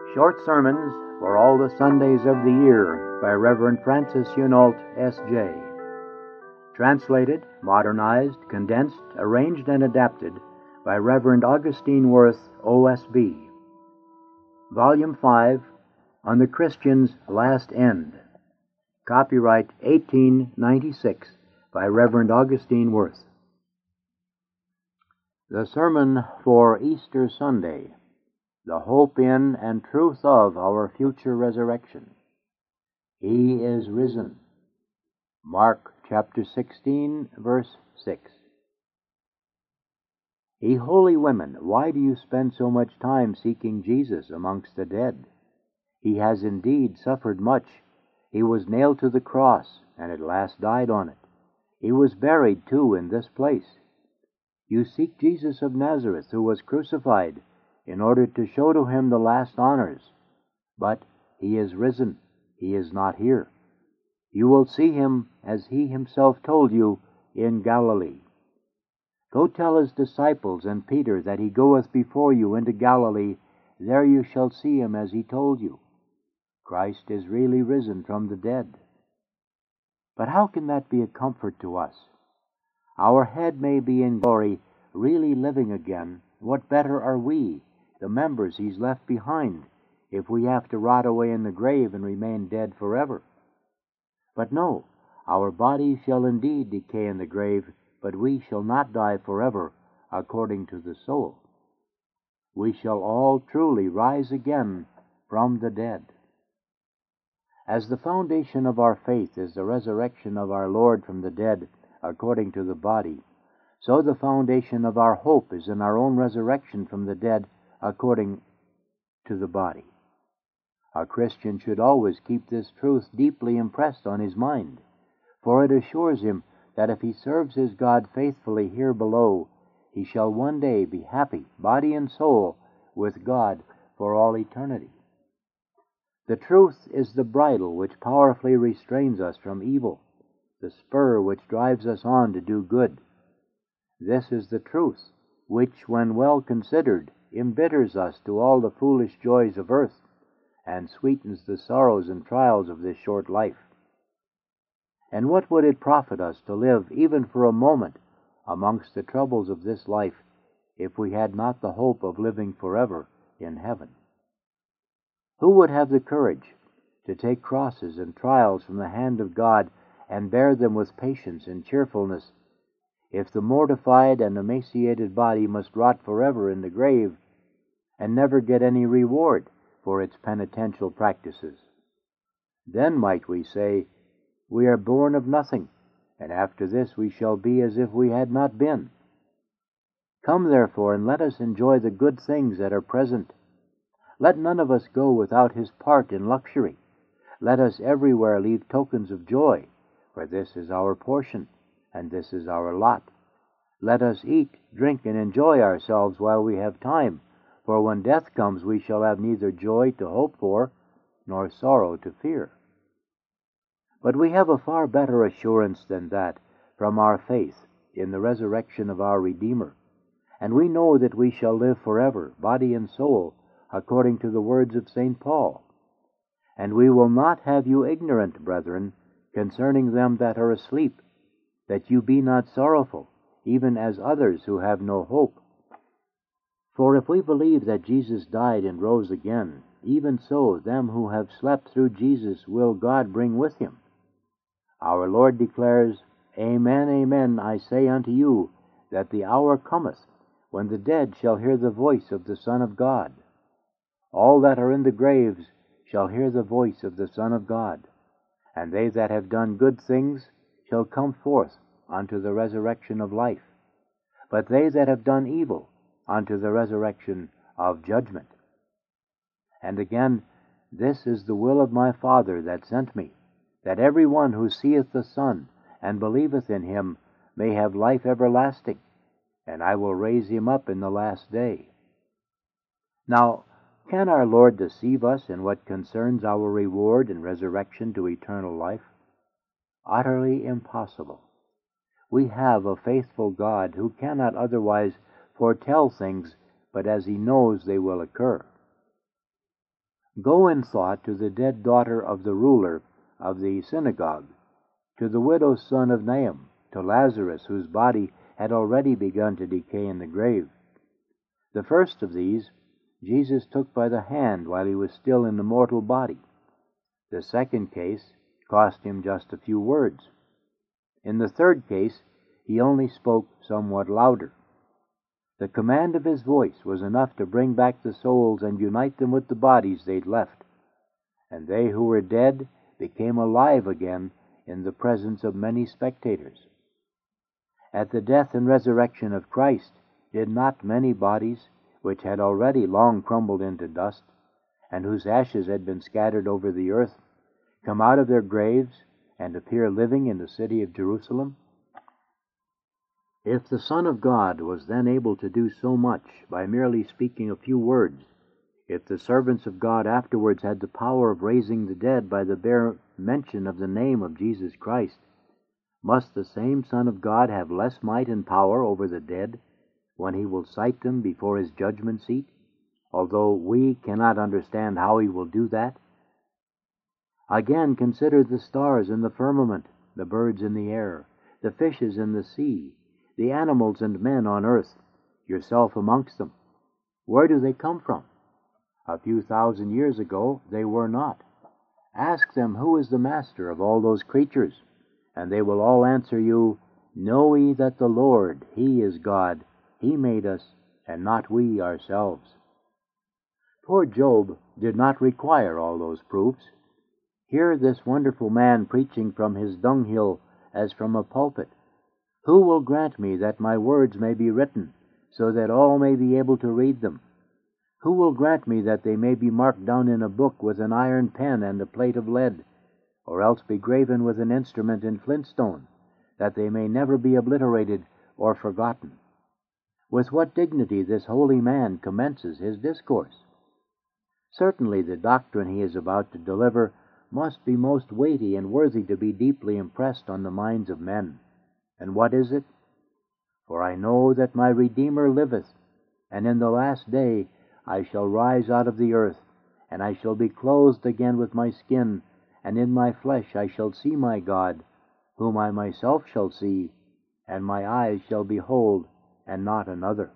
Short Sermons for All the Sundays of the Year by Reverend Francis Hunault, S.J. Translated, modernized, condensed, arranged, and adapted by Reverend Augustine Worth, O.S.B. Volume 5, On the Christian's Last End. Copyright 1896 by Reverend Augustine Worth. The Sermon for Easter Sunday. The hope in and truth of our future resurrection. He is risen. Mark chapter 16, verse 6. Ye holy women, why do you spend so much time seeking Jesus amongst the dead? He has indeed suffered much. He was nailed to the cross, and at last died on it. He was buried, too, in this place. You seek Jesus of Nazareth, who was crucified, in order to show to him the last honors. But he is risen. He is not here. You will see him, as he himself told you, in Galilee. Go tell his disciples and Peter that he goeth before you into Galilee. There you shall see him as he told you. Christ is really risen from the dead. But how can that be a comfort to us? Our head may be in glory, really living again. What better are we, the members he's left behind, if we have to rot away in the grave and remain dead forever? But no, our bodies shall indeed decay in the grave, but we shall not die forever, according to the soul. We shall all truly rise again from the dead. As the foundation of our faith is the resurrection of our Lord from the dead, according to the body, so the foundation of our hope is in our own resurrection from the dead, according to the body. A Christian should always keep this truth deeply impressed on his mind, for it assures him that if he serves his God faithfully here below, he shall one day be happy, body and soul, with God for all eternity. The truth is the bridle which powerfully restrains us from evil, the spur which drives us on to do good. This is the truth which, when well considered, embitters us to all the foolish joys of earth, and sweetens the sorrows and trials of this short life. And what would it profit us to live even for a moment amongst the troubles of this life, if we had not the hope of living forever in heaven? Who would have the courage to take crosses and trials from the hand of God and bear them with patience and cheerfulness, if the mortified and emaciated body must rot forever in the grave and never get any reward for its penitential practices? Then might we say, we are born of nothing, and after this we shall be as if we had not been. Come, therefore, and let us enjoy the good things that are present. Let none of us go without his part in luxury. Let us everywhere leave tokens of joy, for this is our portion, and this is our lot. Let us eat, drink, and enjoy ourselves while we have time, for when death comes we shall have neither joy to hope for, nor sorrow to fear. But we have a far better assurance than that from our faith in the resurrection of our Redeemer, and we know that we shall live forever, body and soul, according to the words of St. Paul. And we will not have you ignorant, brethren, concerning them that are asleep, that you be not sorrowful, even as others who have no hope. For if we believe that Jesus died and rose again, even so them who have slept through Jesus will God bring with him. Our Lord declares, Amen, amen, I say unto you, that the hour cometh, when the dead shall hear the voice of the Son of God. All that are in the graves shall hear the voice of the Son of God, and they that have done good things shall come forth unto the resurrection of life, but they that have done evil unto the resurrection of judgment. And again, this is the will of my Father that sent me, that every one who seeth the Son and believeth in him may have life everlasting, and I will raise him up in the last day. Now, can our Lord deceive us in what concerns our reward and resurrection to eternal life? Utterly impossible. We have a faithful God who cannot otherwise foretell things but as he knows they will occur. Go in thought to the dead daughter of the ruler of the synagogue, to the widow's son of Nahum, to Lazarus, whose body had already begun to decay in the grave. The first of these Jesus took by the hand while he was still in the mortal body. The second case cost him just a few words. In the third case, he only spoke somewhat louder. The command of his voice was enough to bring back the souls and unite them with the bodies they'd left. And they who were dead became alive again in the presence of many spectators. At the death and resurrection of Christ, did not many bodies, which had already long crumbled into dust, and whose ashes had been scattered over the earth, come out of their graves and appear living in the city of Jerusalem? If the Son of God was then able to do so much by merely speaking a few words, if the servants of God afterwards had the power of raising the dead by the bare mention of the name of Jesus Christ, must the same Son of God have less might and power over the dead when he will cite them before his judgment seat, although we cannot understand how he will do that? Again, consider the stars in the firmament, the birds in the air, the fishes in the sea, the animals and men on earth, yourself amongst them. Where do they come from? A few thousand years ago they were not. Ask them who is the master of all those creatures, and they will all answer you, Know ye that the Lord, He is God, He made us, and not we ourselves. Poor Job did not require all those proofs. Hear this wonderful man preaching from his dunghill as from a pulpit. Who will grant me that my words may be written, so that all may be able to read them? Who will grant me that they may be marked down in a book with an iron pen and a plate of lead, or else be graven with an instrument in flintstone, that they may never be obliterated or forgotten? With what dignity this holy man commences his discourse! Certainly the doctrine he is about to deliver must be most weighty and worthy to be deeply impressed on the minds of men. And what is it? For I know that my Redeemer liveth, and in the last day I shall rise out of the earth, and I shall be clothed again with my skin, and in my flesh I shall see my God, whom I myself shall see, and my eyes shall behold, and not another.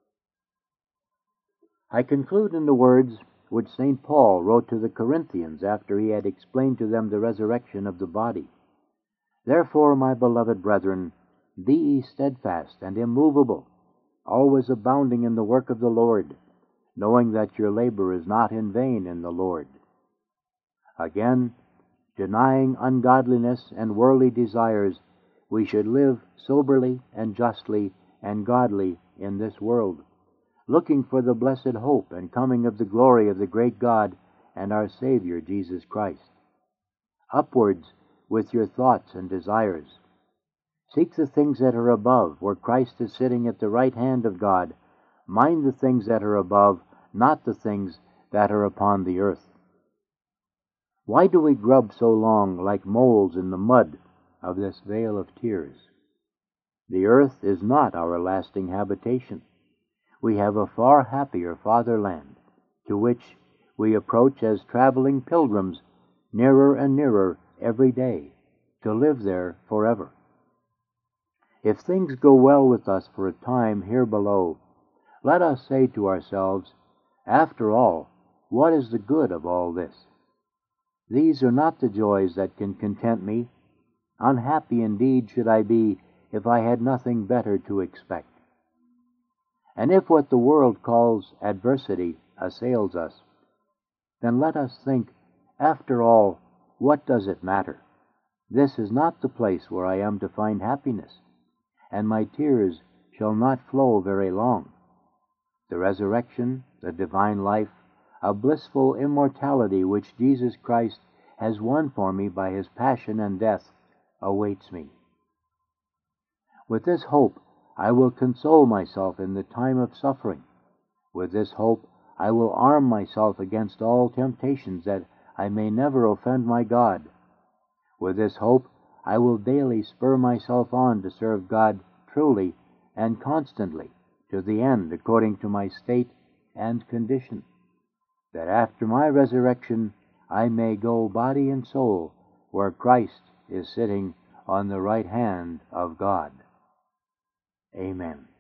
I conclude in the words which St. Paul wrote to the Corinthians after he had explained to them the resurrection of the body. Therefore, my beloved brethren, be ye steadfast and immovable, always abounding in the work of the Lord, knowing that your labor is not in vain in the Lord. Again, denying ungodliness and worldly desires, we should live soberly and justly and godly in this world, looking for the blessed hope and coming of the glory of the great God and our Savior Jesus Christ. Upwards with your thoughts and desires. Seek the things that are above, where Christ is sitting at the right hand of God. Mind the things that are above, not the things that are upon the earth. Why do we grub so long like moles in the mud of this vale of tears? The earth is not our lasting habitation. We have a far happier fatherland, to which we approach as traveling pilgrims, nearer and nearer every day, to live there forever. If things go well with us for a time here below, let us say to ourselves, after all, what is the good of all this? These are not the joys that can content me. Unhappy indeed should I be if I had nothing better to expect. And if what the world calls adversity assails us, then let us think, after all, what does it matter? This is not the place where I am to find happiness, and my tears shall not flow very long. The resurrection, the divine life, a blissful immortality which Jesus Christ has won for me by his passion and death, awaits me. With this hope, I will console myself in the time of suffering. With this hope, I will arm myself against all temptations that I may never offend my God. With this hope, I will daily spur myself on to serve God truly and constantly to the end according to my state and condition. that after my resurrection I may go body and soul where Christ is sitting on the right hand of God. Amen.